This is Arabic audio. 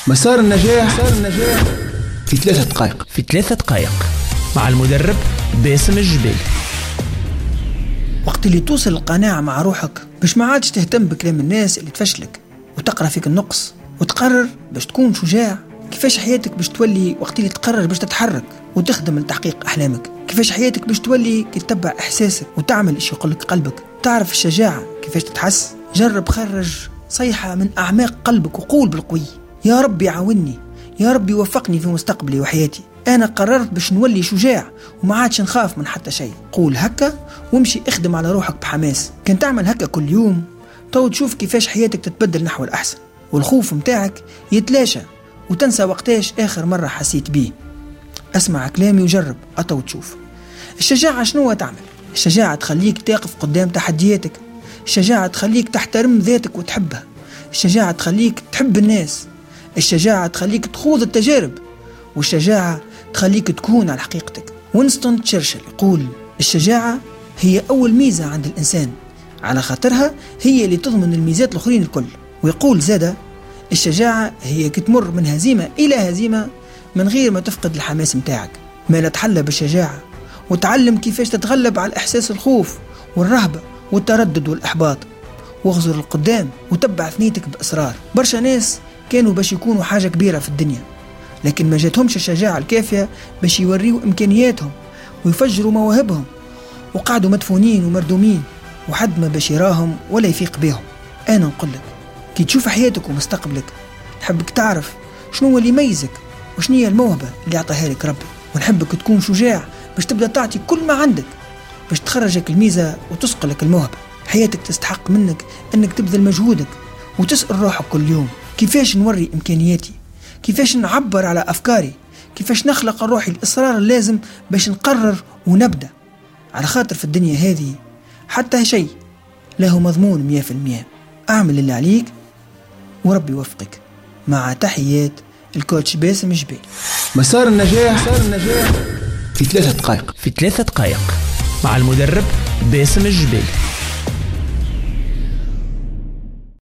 مسار النجاح في 3 دقائق. في 3 دقائق مع المدرب باسم الجبيل. وقت اللي توصل القناعة مع روحك باش ما عادش تهتم بكلام الناس اللي تفشلك وتقرأ فيك النقص، وتقرر باش تكون شجاع. كيفاش حياتك باش تولي وقت اللي تقرر باش تتحرك وتخدم لتحقيق أحلامك؟ كيفاش حياتك باش تولي كي تتبع إحساسك وتعمل إيش يقولك قلبك؟ تعرف الشجاعة كيفاش تتحس؟ جرب خرج صيحة من أعماق قلبك وقول بالقوي: يا رب يعاوني، يا رب يوفقني في مستقبلي وحياتي. أنا قررت باش نولي شجاع وما عادش نخاف من حتى شيء. قول هكا وامشي اخدم على روحك بحماس. كان تعمل هكا كل يوم تو تشوف كيفاش حياتك تتبدل نحو الأحسن، والخوف متاعك يتلاشى وتنسى وقتاش آخر مرة حسيت بيه. اسمع كلامي وجرب أتو تشوف. الشجاعة شنو تعمل؟ الشجاعة تخليك تقف قدام تحدياتك، الشجاعة تخليك تحترم ذاتك وتحبها، الشجاعة تخليك تحب الناس، الشجاعة تخليك تخوض التجارب، والشجاعة تخليك تكون على حقيقتك. وينستون تشرشل يقول: الشجاعة هي أول ميزة عند الإنسان، على خاطرها هي اللي تضمن الميزات الأخرين الكل. ويقول زادة: الشجاعة هي كتمر من هزيمة إلى هزيمة من غير ما تفقد الحماس متاعك. ما نتحلى بالشجاعة وتعلم كيفاش تتغلب على الإحساس الخوف والرهبة والتردد والإحباط، واغزر القدام وتبع ثنيتك بإصرار. برشا ناس كانوا باش يكونوا حاجة كبيرة في الدنيا، لكن ما جاتهمش الشجاعة الكافية باش يوريوا إمكانياتهم ويفجروا مواهبهم، وقعدوا مدفونين ومردومين وحد ما باش يراهم ولا يفيق بهم. أنا نقولك كي تشوف حياتك ومستقبلك تحبك تعرف شنو اللي يميزك وشنو هي الموهبة اللي عطاها لك ربي، ونحبك تكون شجاع باش تبدأ تعطي كل ما عندك باش تخرجك الميزة وتسقلك الموهبة. حياتك تستحق منك أنك تبذل مجهودك وتسأل روحك كل يوم: كيفاش نوري إمكانياتي، كيفاش نعبر على أفكاري، كيفاش نخلق روحي الإصرار اللازم باش نقرر ونبدأ. على خاطر في الدنيا هذه حتى شيء له مضمون 100%. أعمل اللي عليك وربي يوفقك. مع تحيات الكوتش باسم الجبيل. مسار النجاح في 3 دقائق. في 3 دقائق مع المدرب باسم الجبيل.